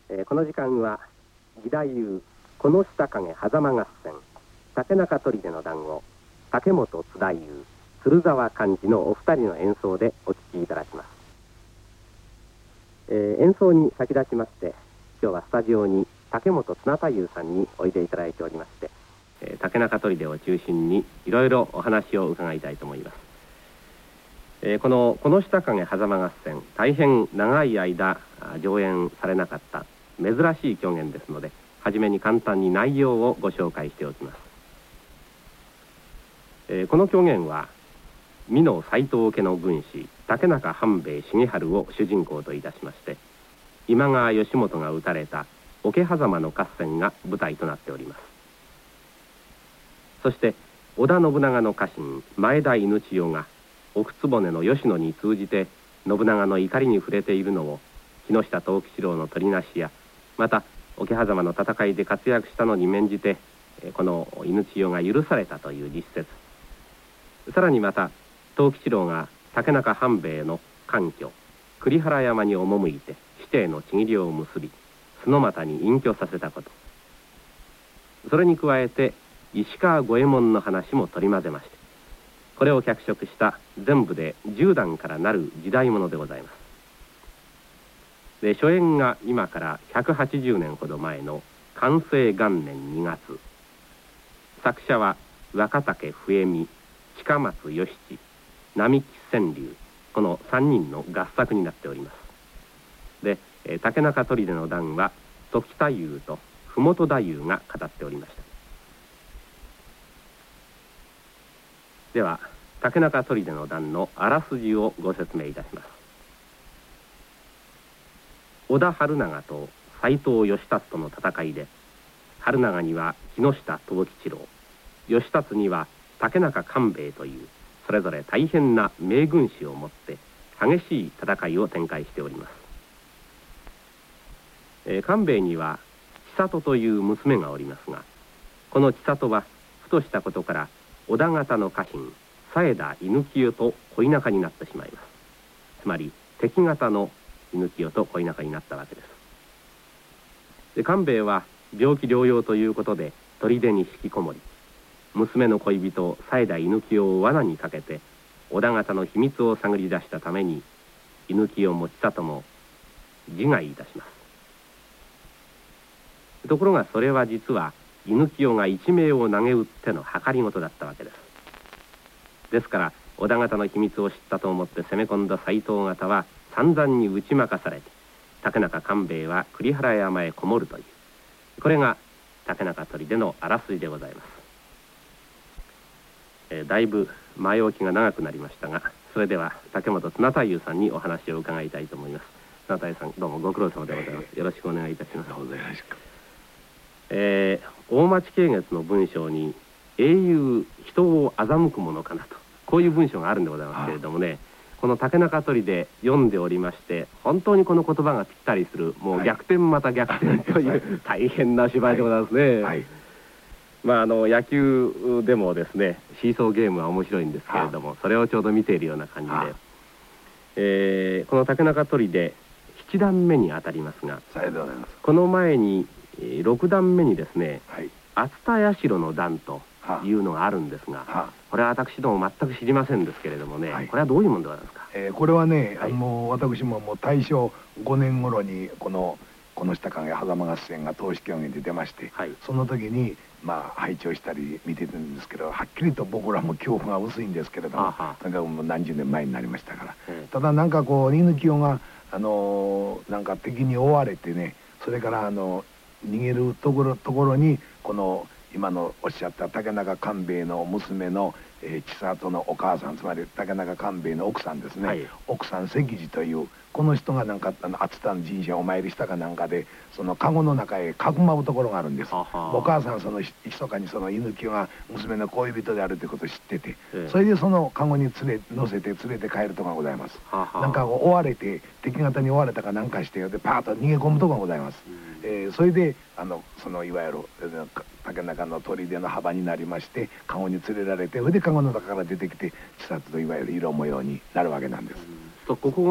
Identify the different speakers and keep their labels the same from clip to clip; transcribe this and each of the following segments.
Speaker 1: この時間は義太夫この下影狭間合戦竹中砦の談を竹本津太夫鶴沢寛治のお二人の演奏でお聴きいただきます。演奏に先立ちまして今日はスタジオに竹本綱太夫さんにおいでいただいておりまして、竹中砦を中心にいろいろお話を伺いたいと思います。この下影狭間合戦、大変長い間上演されなかった珍しい狂言ですので、はじめに簡単に内容をご紹介しておきます。この狂言は美濃斎藤家の軍師竹中半兵衛重治を主人公といたしまして、今川義元が討たれた桶狭間の合戦が舞台となっております。そして織田信長の家臣前田犬千代が奥局の吉野に通じて信長の怒りに触れているのを木下藤吉郎の取りなしや、また桶狭間の戦いで活躍したのに免じてこの犬千代が許されたという実説、さらにまた藤吉郎が竹中半兵衛の官居栗原山に赴いて師弟の契りを結び洲俣に隠居させたこと、それに加えて石川五右衛門の話も取り混ぜまして、これを脚色した全部で10段からなる時代物でございます。で、初演が今から180年ほど前の寛政元年2月、作者は若竹笛見、近松義地、並木川柳、この3人の合作になっております。で、竹中砦の段は時太夫と麓太夫が語っておりました。では竹中砦の段のあらすじをご説明いたします。織田春長と斎藤義達との戦いで、春長には木下藤吉郎、義達には竹中官兵衛というそれぞれ大変な名軍師を持って激しい戦いを展開しております。官兵衛には千里という娘がおりますが、この千里はふとしたことから織田方の家臣佐枝犬清と恋仲になってしまいます。つまり敵方の犬清と恋仲になったわけです。で、官兵衛は病気療養ということで砦に引きこもり、娘の恋人佐枝犬清を罠にかけて織田方の秘密を探り出したために、犬清も千里も自害いたします。ところがそれは実は犬清が一命を投げ打っての計りごとだったわけです。ですから織田方の秘密を知ったと思って攻め込んだ斎藤方は散々に打ち負かされて、竹中官兵衛は栗原山へこもるという、これが竹中砦のあらすじでございます。だいぶ前置きが長くなりましたが、それでは竹本綱太夫さんにお話を伺いたいと思います。綱太夫さん、どうもご苦労様でございます。よろしくお願いいたします。大町慶月の文章に英雄人を欺くものかなと、こういう文章があるんでございますけれどもね、この竹中砦で読んでおりまして、本当にこの言葉がぴったりする、もう逆転また逆転という大変な芝居でございますね。はい、まあ野球でもですね、シーソーゲームは面白いんですけれども、それをちょうど見ているような感じで、この竹中砦7段目にあたりますが、この前に6段目にですね、熱田社の段というのがあるんですが、これは私ども全く知りませんですけれどもね、これはどういうものでございますか。
Speaker 2: これはね、私ももう大正5年頃にこの下影狭間合戦が投資狂言で出まして、その時に拝聴したり見てるんですけど、はっきりと僕らも記憶が薄いんですけれども、なんかもう何十年前になりましたから、ただなんかこう犬清がなんか敵に追われてね、それから逃げるところにこの今のおっしゃった竹中官兵衛の娘の千里のお母さん、つまり竹中官兵衛の奥さんですね、奥さん関次というこの人がなんか熱田の神社お参りしたかなんかで、その籠の中へかくまうところがあるんです。お母さんその密かにその犬清が娘の恋人であるということを知ってて、それでその籠に乗せて連れて帰るところがございます。なんか追われて敵方に追われたかなんかしてでパーッと逃げ込むところがございます。それでそのいわゆる竹中の砦の幅になりまして、籠に連れられて、それで籠の中から出てきて千里といわゆる色模様になるわけなんです。
Speaker 1: ここが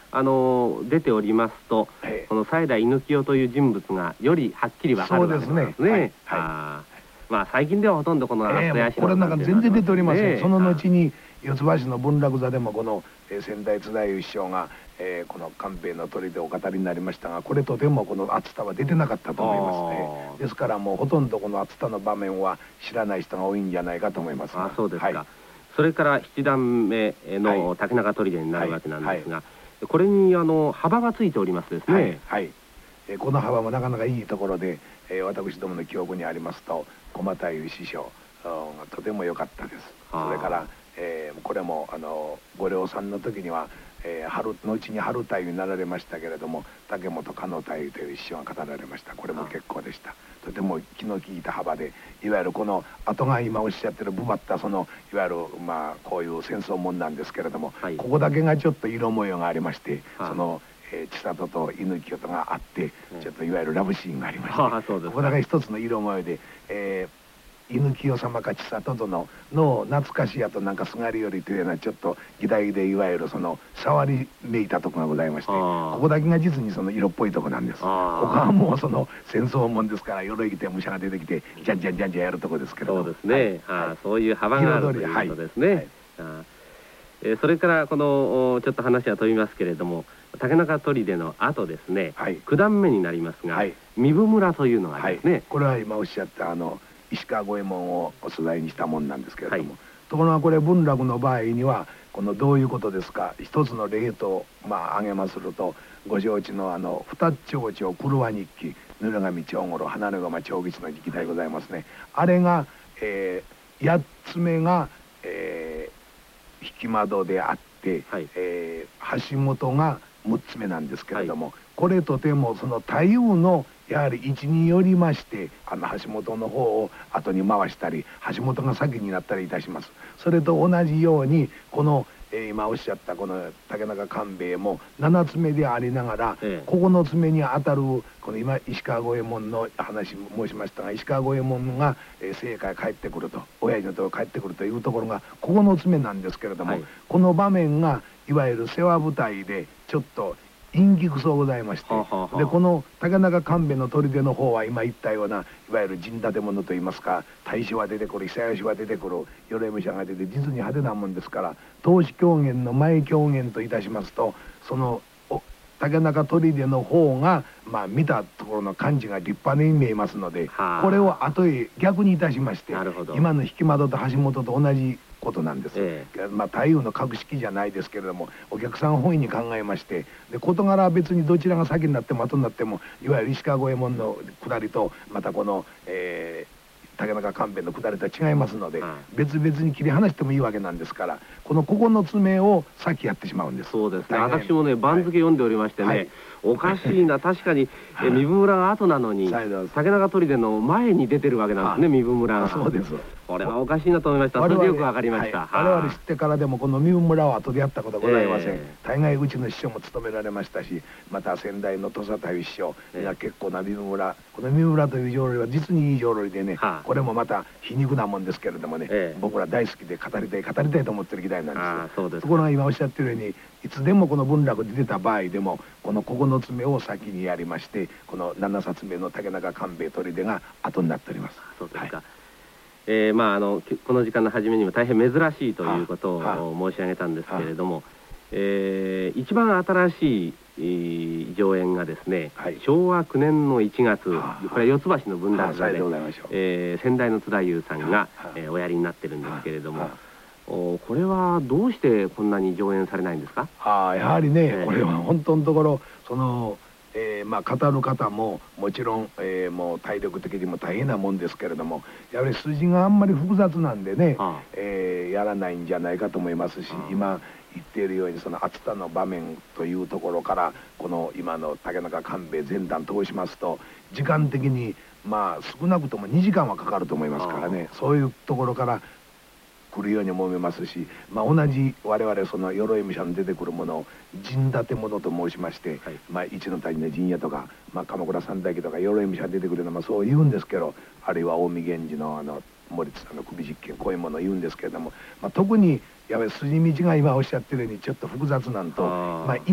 Speaker 1: 出ておりますと、この斉田犬清という人物がよりはっきりわかるわけですね。まあ最近ではほとんどこの
Speaker 2: これなんか全然出ておりません。その後に四つ橋の文楽座でもこの先代津田湯師匠がこの官兵衛の砦をお語りになりましたが、これとてもこの熱田は出てなかったと思いますね。ですからもうほとんどこの熱田の場面は知らない人が多いんじゃないかと思います。
Speaker 1: あ、そうですか。それから七段目の竹中砦になるわけなんですが、これに幅がついておりますですね。
Speaker 2: この幅もなかなかいいところで、私どもの記憶にありますと駒太夫師匠がとても良かったです。それから、これもご両さんの時には、後に春太夫になられましたけれども、竹本加納太夫という師匠が語られました。これも結構でした。とても気の利いた幅で、いわゆるこの後が今おっしゃってるぶばったそのいわゆるまあこういう戦争もんなんですけれども、ここだけがちょっと色模様がありまして、その千里と犬清とがあって、ちょっといわゆるラブシーンがありまして、ここだけ一つの色模様で、犬清様か千里殿の懐かしやとなんかすがりよりというようなちょっと議題でいわゆるその触りめいたとこがございまして、ここだけが実にその色っぽいとこなんです。他はもうその戦争もんですから、鎧着て武者が出てきてじゃんじゃんじゃんじゃんやるとこですけれども、
Speaker 1: そうですね。そういう幅があるということですね。それからこのちょっと話は飛びますけれども、竹中砦の後ですね、九段目になりますが、壬生村というのがありますね。
Speaker 2: これは今おっしゃった石川五右衛門をお素材にしたもんなんですけれども、ところがこれ文楽の場合にはこのどういうことですか、一つの例と挙げますると、ご承知の二丁町黒輪日記ぬるがみ長五郎花の釜長吉の日記でございますね。あれが、8つ目が、引き窓であって、橋本が6つ目なんですけれども、これとてもその太夫のやはり位置によりまして、橋本の方を後に回したり橋本が先になったりいたします。それと同じようにこの、今おっしゃったこの竹中官兵衛も7つ目でありながら、9つ目にあたるこの今石川五右衛門の話申しましたが、石川五右衛門が生家へ帰ってくると、親父のところ帰ってくるというところが9つ目なんですけれども、この場面がいわゆる世話舞台でちょっと陰気くそうございまして、でこの竹中官兵衛の砦の方は今言ったようないわゆる陣立て物といいますか、大将は出てくる、久吉は出てくる、鎧武者が出て、実に派手なもんですから、当主狂言の前狂言といたしますと、その竹中砦の方が見たところの感じが立派に見えますので、これを後へ逆にいたしまして、今の引き窓と橋本と同じことなんです。太夫の格式じゃないですけれども、お客さん本位に考えまして、で事柄は別にどちらが先になっても後になっても、いわゆる石川五右衛門の下りとまたこの、竹中官兵衛の下りとは違いますので、別々に切り離してもいいわけなんですから、この9つ目を先やってしまうんです。
Speaker 1: そうですね。私もね番付読んでおりましてね、おかしいな、確かに壬生村が後なのに竹中砦の前に出てるわけなんですね、壬生村が。そうです。これはおかしいなと思いました。それでよくわかりました。
Speaker 2: 我々知ってからでもこの壬生村は後でやったことございません。大概うちの師匠も務められましたし、また先代の土佐太夫師匠が結構な壬生村、この壬生村という浄瑠璃は実にいい浄瑠璃でね、これもまた皮肉なもんですけれどもね、僕ら大好きで語りたいと思ってる議題なんです。ところが今おっしゃってるように、いつでもこの文楽で出た場合でもこの9つ目を先にやりまして、この7冊目の竹中官兵衛砦が後になっております。
Speaker 1: そうですか。この時間の初めにも大変珍しいということを申し上げたんですけれども、一番新しい上演がですね、昭和9年の1月、これは四つ橋の文楽座で先代の津田優さんがおやりになってるんですけれども、これはどうしてこんなに上演されないんですか？
Speaker 2: やはりね、これは本当のところその語る方ももちろん、もう体力的にも大変なもんですけれども、やはり筋があんまり複雑なんでね、やらないんじゃないかと思いますし、今言っているようにその熱田の場面というところからこの今の竹中官兵衛全段通しますと、時間的に少なくとも2時間はかかると思いますからね、そういうところから来るように思いますし、同じ我々その鎧武者の出てくるものを陣立て物と申しまして、一の谷の陣屋とか、鎌倉三代記とか鎧武者出てくるのもそう言うんですけど、あるいは近江源氏の森津さんの首実験、こういうものを言うんですけれども、特にやはり筋道が今おっしゃってるようにちょっと複雑なんと、一般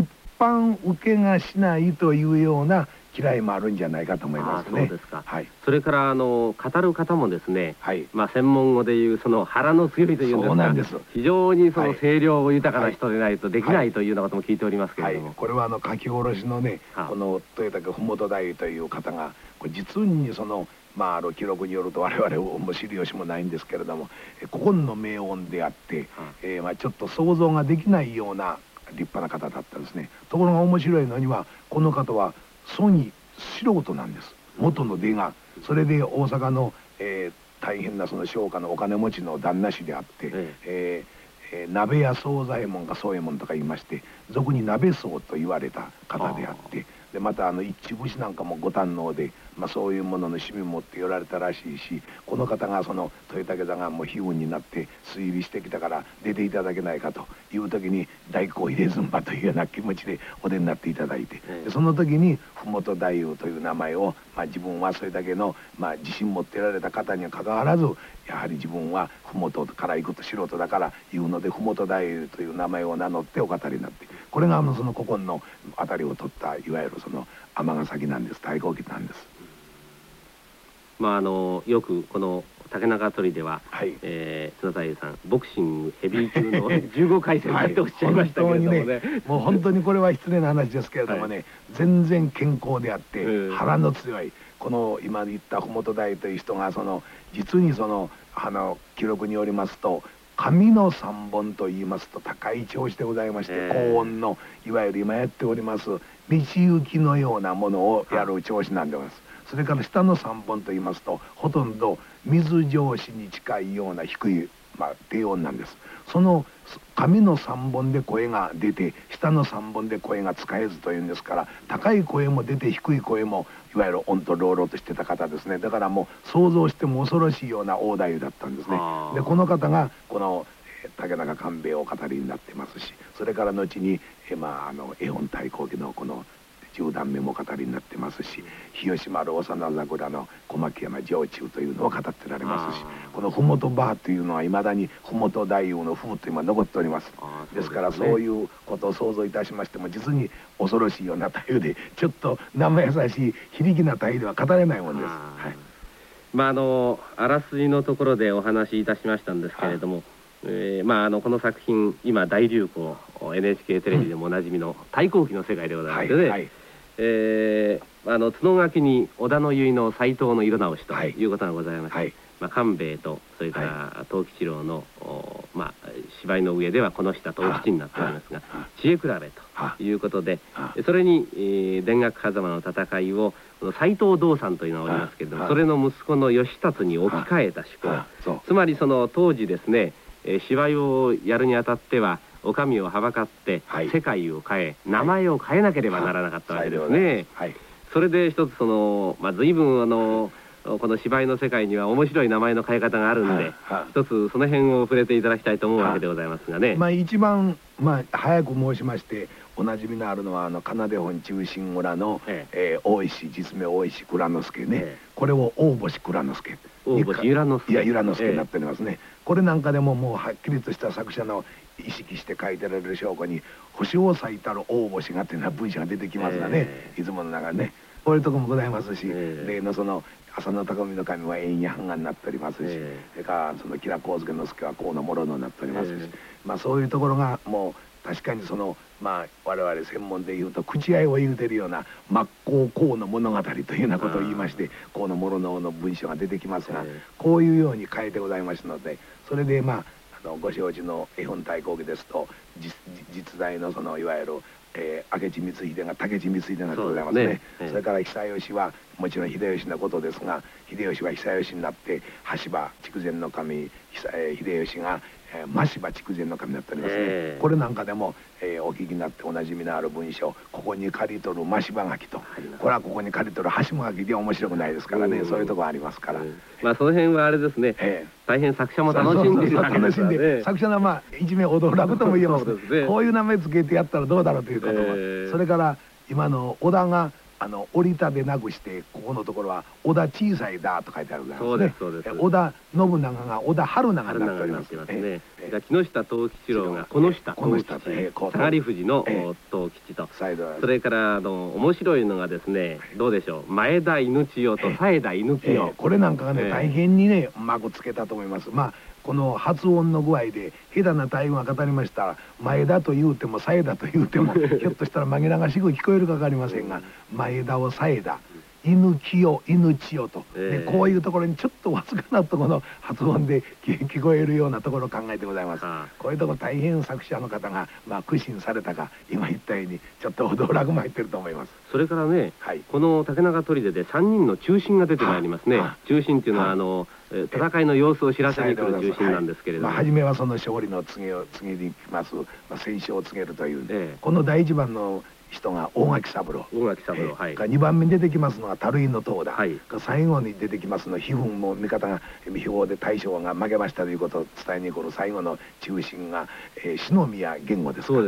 Speaker 2: 般受けがしないというような嫌いもあるんじゃないかと思いますね。
Speaker 1: そうですか。はい。それから語る方もですね、はい、まあ専門語でいうその腹の強いというんですか、そうなんです。非常にその声量豊かな人でないとできないというようなことも聞いておりますけれども、
Speaker 2: これは書き下ろしのね、この豊竹麓太夫という方が実にその記録によると我々も知る由もないんですけれども、古今の名音であって、ちょっと想像ができないような立派な方だったんですね。ところが面白いのにはこの方は曽に素人なんです。元の出がそれで大阪の、大変なその商家のお金持ちの旦那氏であって、鍋屋惣左衛門か宗右衛門とか言いまして、俗に鍋僧と言われた方であって、でまた一致節なんかもご堪能で、そういうものの趣味を持っておられたらしいし、この方がその豊竹座がもう悲運になって推理してきたから出ていただけないかという時に、大工入れずんばというような気持ちでお出になっていただいて、でその時に麓太夫という名前を、自分はそれだけの、自信持っておられた方にはかかわらず、やはり自分は麓から行くと素人だから言うので麓太夫という名前を名乗ってお語りになって、これがその古今の辺りを取ったいわゆるその尼崎なんです。太閤記なんです。
Speaker 1: よくこの竹中砦では、綱太夫さんボクシングヘビー級の15回戦だっておっしゃいましたけれどもね、
Speaker 2: もう本当にこれは失礼な話ですけれどもね、全然健康であって腹の強い、この今言った麓太夫という人が実に記録によりますと、神の三本と言いますと高い調子でございまして、高音のいわゆる今やっております道行きのようなものをやる調子なんでございます。それから下の三本と言いますとほとんど水上子に近いような低い、低音なんです。その上の三本で声が出て下の三本で声が使えずというんですから、高い声も出て低い声もいわゆる音と朗々としてた方ですね。だからもう想像しても恐ろしいような大太夫だったんですね。でこの方がこの竹中勘兵衛をお語りになってますし、それから後に絵本太閤記のこの10段目も語りになってますし、日吉丸幼桜の小牧山城中というのを語ってられますし、この麓バーというのはいまだに麓太夫の風というのが残っております。ですからそういうことを想像いたしましても実に恐ろしいような太夫で、ちょっと生優しい非力な太夫では語れないもんです。
Speaker 1: あらすじのところでお話しいたしましたんですけれども、この作品今大流行 NHK テレビでもおなじみの太閤記の世界でございましてね、角書きに織田の結の斎藤の色直しということがございまして、官兵衛とそれから藤吉郎の芝居の上ではこの下藤吉になっておりますが、知恵比べということで、それに田楽狭間の戦いを斎藤道さんというのがおりますけれども、それの息子の義達に置き換えた趣向、つまりその当時ですね、芝居をやるにあたってはお上をはばかって世界を変え名前を変えなければならなかったわけですね。それで一つ随分この芝居の世界には面白い名前の変え方があるんで、一つその辺を触れていただきたいと思うわけでございますがね。
Speaker 2: 一番早く申しましておなじみのあるのは奏で本忠臣蔵の大石、実名大石蔵之介ね、これを大星蔵之介、
Speaker 1: 大星由良之助、
Speaker 2: 由良之助になっておりますね。これなんかでももうはっきりとした作者の意識して書いてられる証拠に星を咲いたる大星がっていうような文章が出てきますがね、出雲の中ね、こういうとこもございますし、例のその浅野高見の神は縁や版画になっておりますし、それからその吉良上野介は河野諸野になっておりますし、そういうところがもう確かに我々専門で言うと口合いを言うてるような真っ向河野物語というようなことを言いまして、河野諸野の文章が出てきますが、こういうように変えてございますので、それでご承知の絵本太閤記ですと実在のいわゆる明智光秀が武智光秀がございますね。それから久吉はもちろん秀吉のことですが、秀吉は久吉になって羽柴筑前守秀吉が真柴筑前守になっておりますね。これなんかでもお聞きになっておなじみのある文章、ここに借り取る真柴垣と、これはここに借り取る羽柴垣で面白くないですからね、そういうとこありますから、
Speaker 1: その辺はあれですね、大変作者も楽しんでいるわけですよね。
Speaker 2: 作者の一名驚くとも言えます。こういう名前つけてやったらどうだろうということも、それから今の織田が折りたでなくしてここのところは織田小さいだと書いてあるんですね。
Speaker 1: そうですそうです。
Speaker 2: 織田信長が織田春長になっております
Speaker 1: ね。木下藤吉郎がこの下藤吉、下がり富士の藤吉と、それから面白いのがですね、どうでしょう、前田犬千代と冴田犬千代、
Speaker 2: これなんかがね大変にねうまくつけたと思います。まあこの発音の具合で下手な対応が語りましたら、前田と言うても冴田と言うてもひょっとしたら紛らわしく聞こえるか分かりませんが、前田を冴田、犬千代犬千代と、こういうところにちょっとわずかなところの発音で聞こえるようなところを考えてございます。こういうところ大変作者の方が苦心されたか、今言ったようにちょっと道楽も入ってると思います。
Speaker 1: それからね、この竹中砦で3人の中心が出てまいりますね。中心っていうのは戦いの様子を知らせに来る中心なんですけれども、
Speaker 2: 初めはその勝利の告げに行きます、戦勝を告げるという、この第一番の人が大垣三郎、2番目に出てきますのが垂井の塔だ、最後に出てきますのは悲憤も味方が秘宝で大将が負けましたということを伝えに来る最後の中心が篠宮源吾ですから、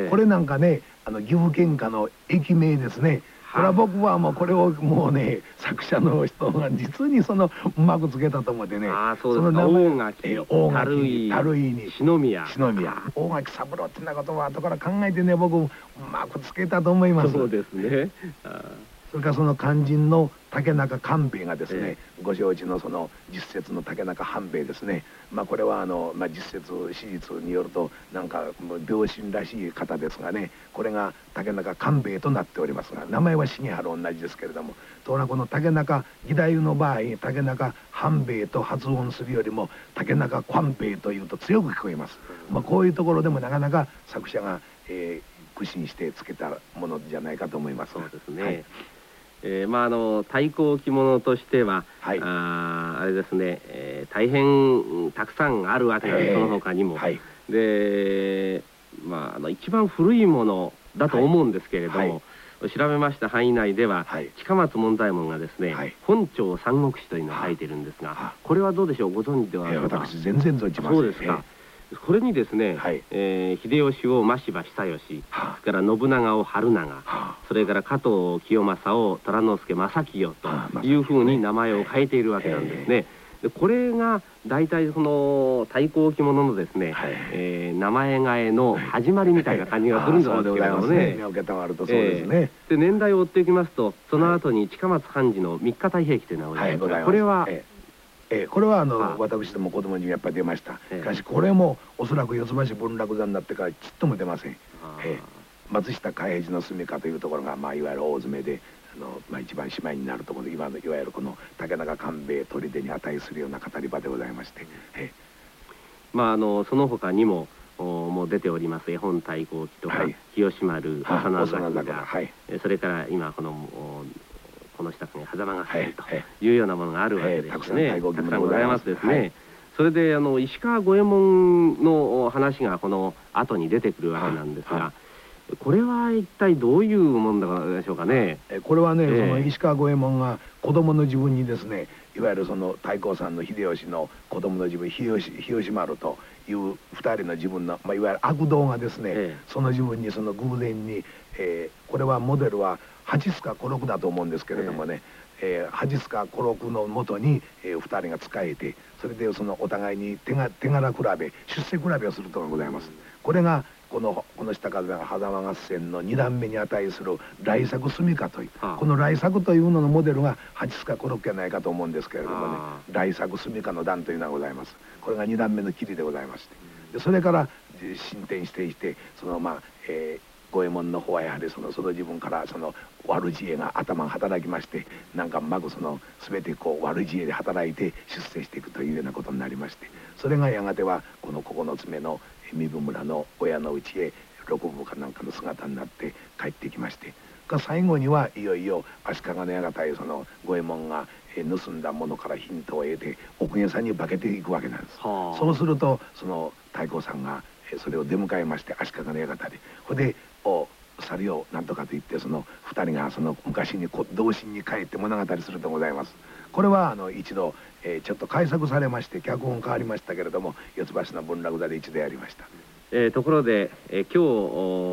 Speaker 2: これなんかね岐阜県下の駅名ですね。これは僕はもうこれをもうね作者の人が実にうまくつけたと思ってね、
Speaker 1: その名前
Speaker 2: 垂井に
Speaker 1: 篠宮
Speaker 2: 大垣三郎ってなことは後から考えてね、僕うまくつけたと思います。
Speaker 1: そうですね。
Speaker 2: それからその肝心の竹中官兵衛がですね、ご承知のその実説の竹中半兵衛ですね。これは実説史実によるとなんか病身らしい方ですがね、これが竹中官兵衛となっておりますが、名前は重治同じですけれども、ところがこの竹中義太夫の場合竹中半兵衛と発音するよりも竹中官兵衛というと強く聞こえます。こういうところでもなかなか作者が苦心してつけたものじゃないかと思います。
Speaker 1: そうですね。太鼓着物としては、あれですね、大変たくさんあるわけなんです、その他にも。で、一番古いものだと思うんですけれども、調べました範囲内では、近松門左衛門がですね、本朝三国志というのを書いてるんですが、これはどうでしょう、ご存知ではないですか。
Speaker 2: 私全然存じません。
Speaker 1: そうですか。これにですね、秀吉を真柴久義、それから信長を春長、それから加藤清正を虎之助正清というふうに名前を変えているわけなんですね。でこれが大体その太鼓着物のですね、名前替えの始まりみたいな感じがするんですけれどもね。で年代を追っていきますと、その後に近松半次の三日太平記というのがございますが、これは
Speaker 2: これは私ども子供にやっぱり出ました。しかしこれもおそらく四ツ橋文楽座になってからちっとも出ません。松下嘉平次の住処というところがいわゆる大詰めで一番姉妹になるところで、今のいわゆるこの竹中官兵衛砦に値するような語り場でございまして、
Speaker 1: その他にももう出ております絵本太鼓記とか日吉丸幼桜、それから今この下に狭間合戦というようなものがあるわけですね。たくさんございますですね。それで石川五右衛門の話がこの後に出てくるわけなんですが、これは一体どういうものでしょうかね。
Speaker 2: これはね、その石川五右衛門が子供の自分にですね、いわゆるその太閤さんの秀吉の子供の自分日吉丸という2人の自分の、いわゆる悪童がですね、その自分にその偶然に、これはモデルは八須賀小六だと思うんですけれどもね、八須賀小六のもとに、2人が仕えて、それでそのお互いに手柄比べ出世比べをするとがございます。これがこの下風が狭間合戦の2段目に値する来作住処という、この来作というののモデルが八須賀小六じゃないかと思うんですけれどもね、来作住処の段というのがございます。これが2段目の霧でございまして、でそれから進展していて、その五右衛門の方はやはりその自分からその悪知恵が頭が働きまして、なんかうまく全て悪知恵で働いて出世していくというようなことになりまして、それがやがてはこの9つ目の身分村の親のうちへ六部かなんかの姿になって帰ってきまして、最後にはいよいよ足利の館へその五右衛門が盗んだものからヒントを得て奥家さんに化けていくわけなんです。そうするとその太閤さんがそれを出迎えまして、足利の館でで去りをなんとかと言って、その2人がその昔に同心に帰って物語するとございます。これは一度ちょっと改作されまして脚本変わりましたけれども、四ツ橋の文楽座で一度やりました。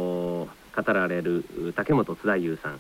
Speaker 1: ところで今日語られる竹本津太夫さん、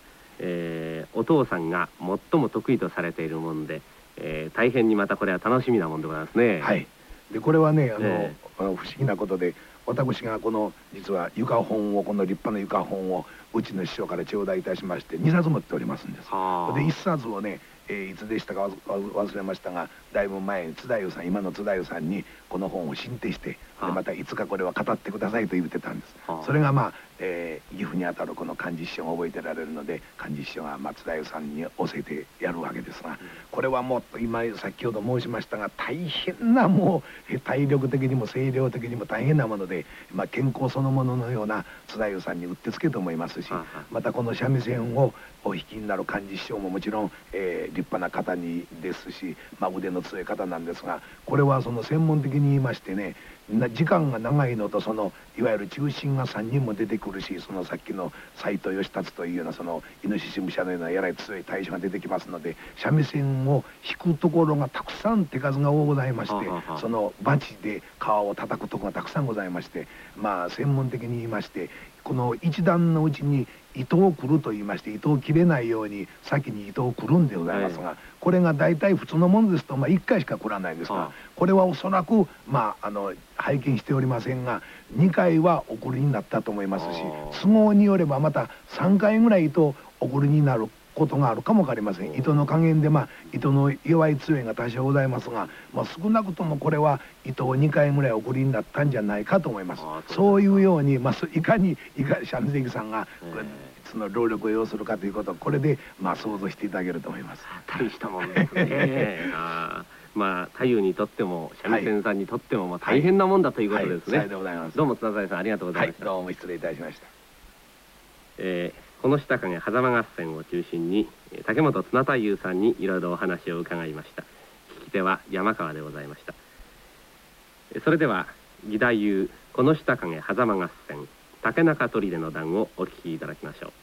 Speaker 1: お父さんが最も得意とされているもんで、大変にまたこれは楽しみなもんでございますね。
Speaker 2: はい。でこれはね不思議なことで、私がこの実は床本を、この立派な床本をうちの師匠から頂戴いたしまして2冊持っておりますんです。で1冊をね、いつでしたか忘れましたが、だいぶ前に津田湯さん、今の津田湯さんにこの本を進呈して、でまたいつかこれは語ってくださいと言ってたんです。それがまあ、義父にあたるこの幹事師匠が覚えてられるので、幹事師匠が津田湯さんに教えてやるわけですが、これはもっと今先ほど申しましたが、大変なもう体力的にも声量的にも大変なもので、健康そのもののような津田湯さんにうってつけと思いますし、またこの三味線をお弾きになる幹事師匠ももちろん、立派な方にですし、腕の強い方なんですが、これはその専門的に言いましてね、時間が長いのと、そのいわゆる中心が3人も出てくるし、そのさっきの斎藤義達というようなそのイノシシ武者のようなやらい強い大将が出てきますので、三味線を弾くところがたくさん手数が多ございまして、そのバチで皮を叩くところがたくさんございまして、専門的に言いまして、この一段のうちに糸をくると言いまして、糸を切れないように先に糸をくるんでございますが、これが大体普通のものですと1回しかくらないんですが、これはおそらく拝見しておりませんが2回はおくりになったと思いますし、都合によればまた3回ぐらい糸をおくりになることがあるかもわかりません。糸の加減で糸の弱い強いが多少ございますが、少なくともこれは糸を2回ぐらいおくりになったんじゃないかと思います。そういうように、いかに三味線さんがその労力を要するかということをこれで想像していただけると思います。
Speaker 1: 大したもんですね。太夫にとっても三味線さんにとっても大変なもんだということですね。どうも津田さんありがとうございました。
Speaker 2: どうも失礼いたしました。
Speaker 1: この下影狭間合戦を中心に竹本綱太夫さんにいろいろお話を伺いました。聞き手は山川でございました。それでは義太夫この下影狭間合戦竹中砦の段をお聞きいただきましょう。